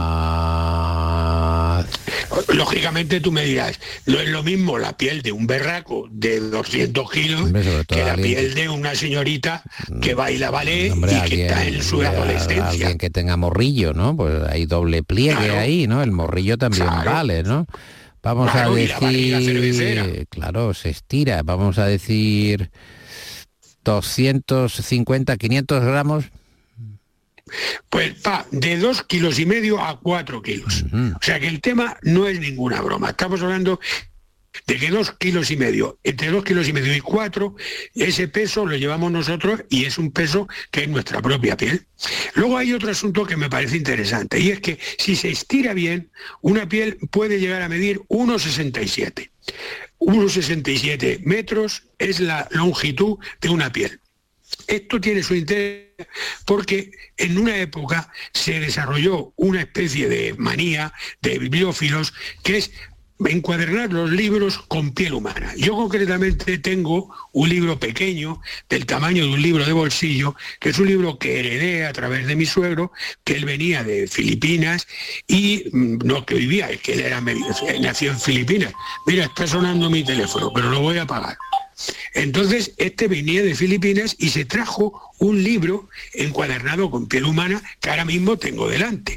Ah... Lógicamente tú me dirás, no es lo mismo la piel de un berraco de doscientos kilos Hombre, que la alguien... piel de una señorita que baila ballet Hombre, y alguien, que está en su adolescencia. Alguien que tenga morrillo, ¿no? Pues hay doble pliegue claro. ahí, ¿no? El morrillo también claro. vale, ¿no? Vamos claro, a decir... Claro, se estira. Vamos a decir doscientos cincuenta, quinientos gramos. Pues va de dos kilos y medio a cuatro kilos. Uh-huh. O sea que el tema no es ninguna broma. Estamos hablando de que dos kilos y medio, entre dos kilos y medio y cuatro, ese peso lo llevamos nosotros y es un peso que es nuestra propia piel. Luego hay otro asunto que me parece interesante y es que si se estira bien, una piel puede llegar a medir uno sesenta y siete. uno sesenta y siete metros es la longitud de una piel. Esto tiene su interés porque en una época se desarrolló una especie de manía de bibliófilos que es encuadernar los libros con piel humana. Yo concretamente tengo un libro pequeño del tamaño de un libro de bolsillo, que es un libro que heredé a través de mi suegro, que él venía de Filipinas y no que vivía, es que él era nació en Filipinas. Mira, está sonando mi teléfono, pero lo voy a apagar. Entonces, este venía de Filipinas y se trajo un libro encuadernado con piel humana que ahora mismo tengo delante.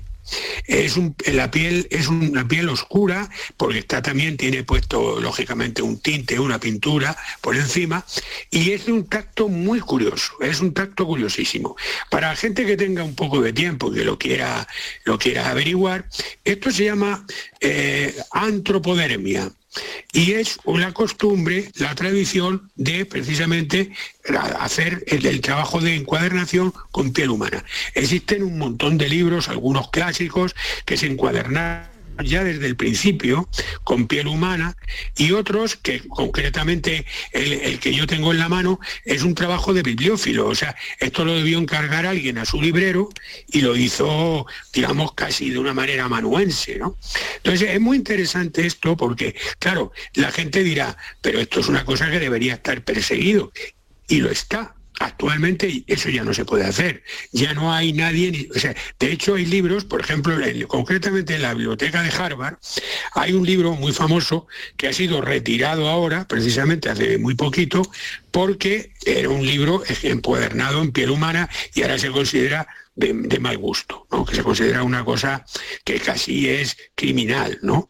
Es un, la piel es una piel oscura porque está también tiene puesto lógicamente un tinte, una pintura por encima y es de un tacto muy curioso, es un tacto curiosísimo. Para la gente que tenga un poco de tiempo que lo quiera lo quiera averiguar, esto se llama eh, antropodermia. Y es una costumbre, la tradición de precisamente hacer el, el trabajo de encuadernación con piel humana. Existen un montón de libros, algunos clásicos, que se encuadernan ya desde el principio con piel humana y otros que concretamente el, el que yo tengo en la mano es un trabajo de bibliófilo, o sea, esto lo debió encargar alguien a su librero y lo hizo, digamos, casi de una manera amanuense, ¿no? Entonces es muy interesante esto porque, claro, la gente dirá, pero esto es una cosa que debería estar perseguido y lo está. Actualmente eso ya no se puede hacer, ya no hay nadie, ni, o sea, de hecho hay libros, por ejemplo, en, concretamente en la biblioteca de Harvard, hay un libro muy famoso que ha sido retirado ahora, precisamente hace muy poquito, porque era un libro encuadernado en piel humana y ahora se considera de, de mal gusto, ¿no? Que se considera una cosa que casi es criminal, ¿no?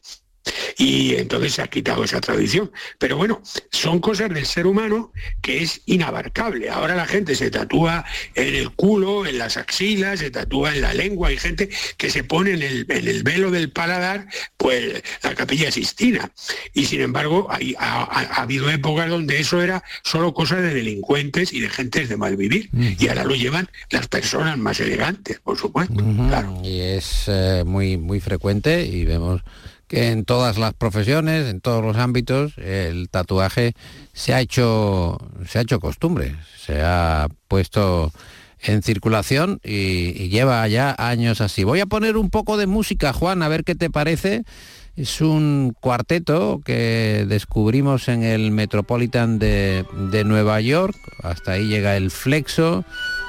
Y entonces se ha quitado esa tradición. Pero bueno, son cosas del ser humano que es inabarcable. Ahora la gente se tatúa en el culo, en las axilas, se tatúa en la lengua. Hay gente que se pone en el, en el velo del paladar, pues la Capilla Sixtina. Y sin embargo, hay, ha, ha habido épocas donde eso era solo cosa de delincuentes y de gentes de mal vivir. Uh-huh. Y ahora lo llevan las personas más elegantes, por supuesto. Uh-huh. Claro. Y es eh, muy, muy frecuente y vemos que en todas las profesiones, en todos los ámbitos, el tatuaje se ha hecho, se ha hecho costumbre, se ha puesto en circulación y, y lleva ya años así. Voy a poner un poco de música, Juan, a ver qué te parece. Es un cuarteto que descubrimos en el Metropolitan de, de Nueva York, hasta ahí llega el Flexo,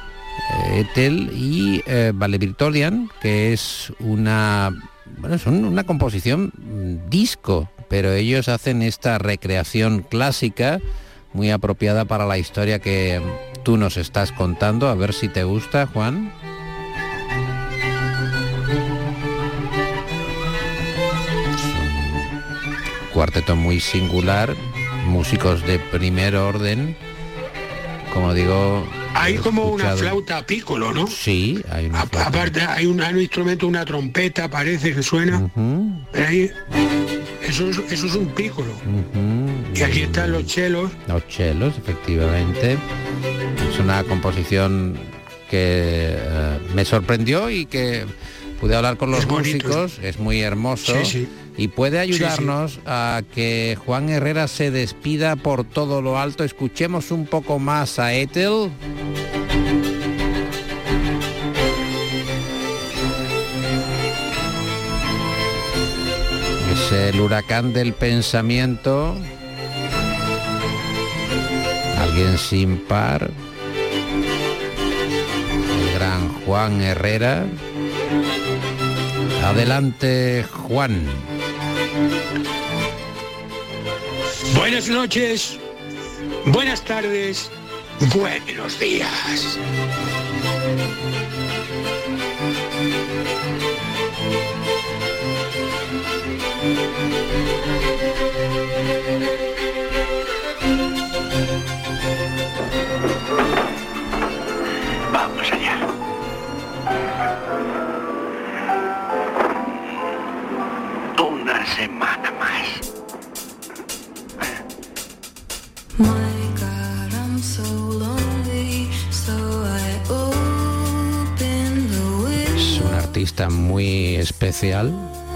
Ethel y eh, Valedictorian, que es una... Bueno, es una composición disco, pero ellos hacen esta recreación clásica muy apropiada para la historia que tú nos estás contando. A ver si te gusta, Juan. Es un cuarteto muy singular, músicos de primer orden, como digo. Hay como una flauta piccolo, ¿no? Sí, hay una flauta. Aparte hay un, hay un instrumento, una trompeta, parece que suena. Uh-huh. Ahí, eso, es, eso es un piccolo. Uh-huh. Y aquí están los chelos. Los chelos, efectivamente. Es una composición que uh, me sorprendió y que pude hablar con los Es bonito, músicos, es muy hermoso, Sí, sí. y puede ayudarnos Sí, sí. a que Juan Herrera se despida por todo lo alto. Escuchemos un poco más a Ethel. Es el huracán del pensamiento, alguien sin par, el gran Juan Herrera. Adelante, Juan. Buenas noches, buenas tardes, buenos días. Vamos allá. Una semana más. Es un artista muy especial.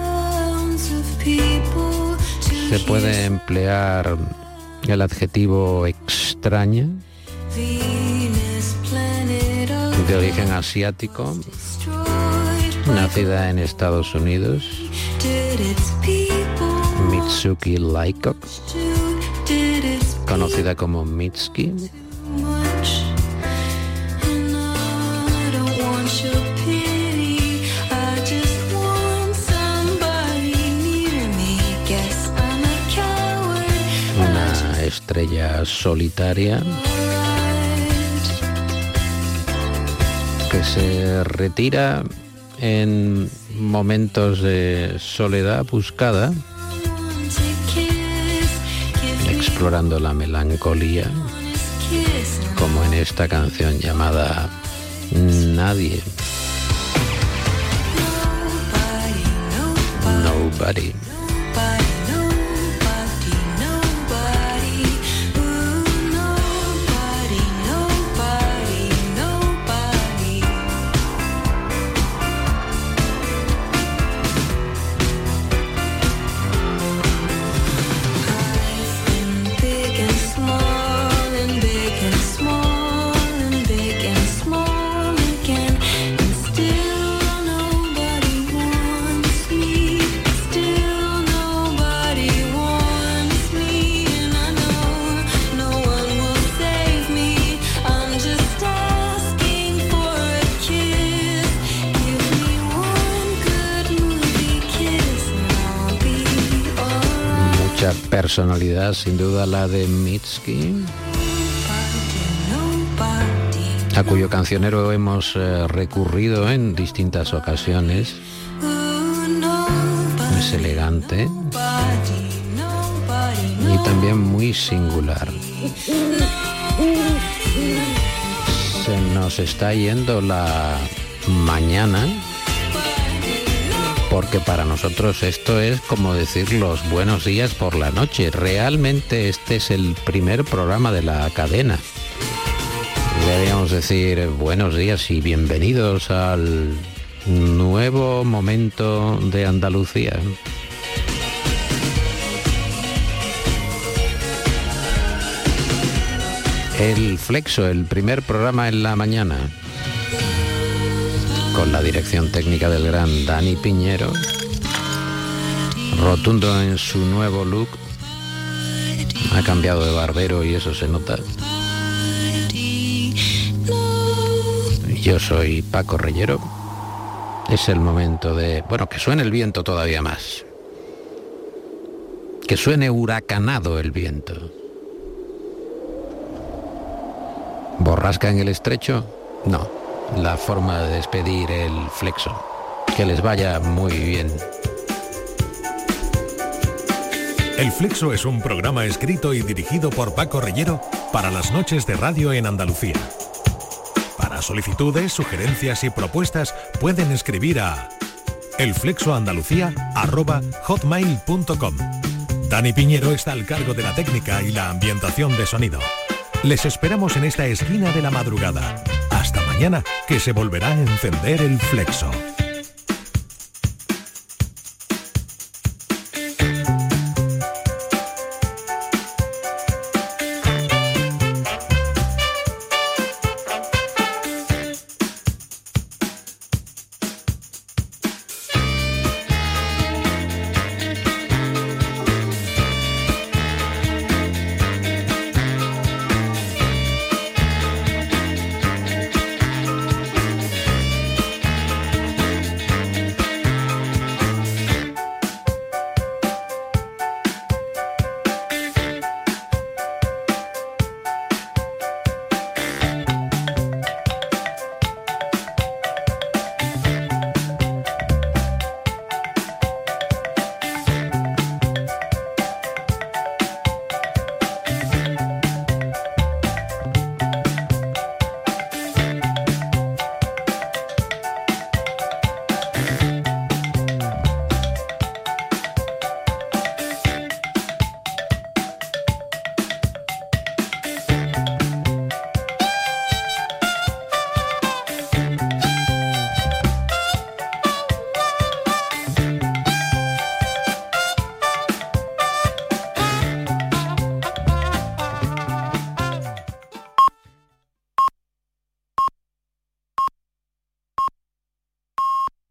Se puede emplear el adjetivo extraña, de origen asiático, nacida en Estados Unidos, Mitsuki Laycock, conocida como Mitski. Una estrella solitaria que se retira en momentos de soledad buscada, explorando la melancolía, como en esta canción llamada Nadie. Nobody. Personalidad, sin duda, la de Mitski, a cuyo cancionero hemos eh, recurrido en distintas ocasiones. Es elegante y también muy singular. Se nos está yendo la mañana, porque para nosotros esto es como decir los buenos días por la noche. Realmente este es el primer programa de la cadena. Deberíamos decir buenos días y bienvenidos al nuevo momento de Andalucía. El Flexo, el primer programa en la mañana, con la dirección técnica del gran Dani Piñero, rotundo en su nuevo look. Ha cambiado de barbero y eso se nota. Yo soy Paco Reyero. Es el momento de, bueno, que suene el viento todavía más. Que suene huracanado el viento. ¿Borrasca en el estrecho? No. La forma de despedir el Flexo. Que les vaya muy bien. El Flexo es un programa escrito y dirigido por Paco Reyero para las noches de radio en Andalucía. Para solicitudes, sugerencias y propuestas pueden escribir a elflexoandalucía arroba hotmail punto com. Dani Piñero está al cargo de la técnica y la ambientación de sonido. Les esperamos en esta esquina de la madrugada. Hasta mañana, que se volverá a encender el Flexo.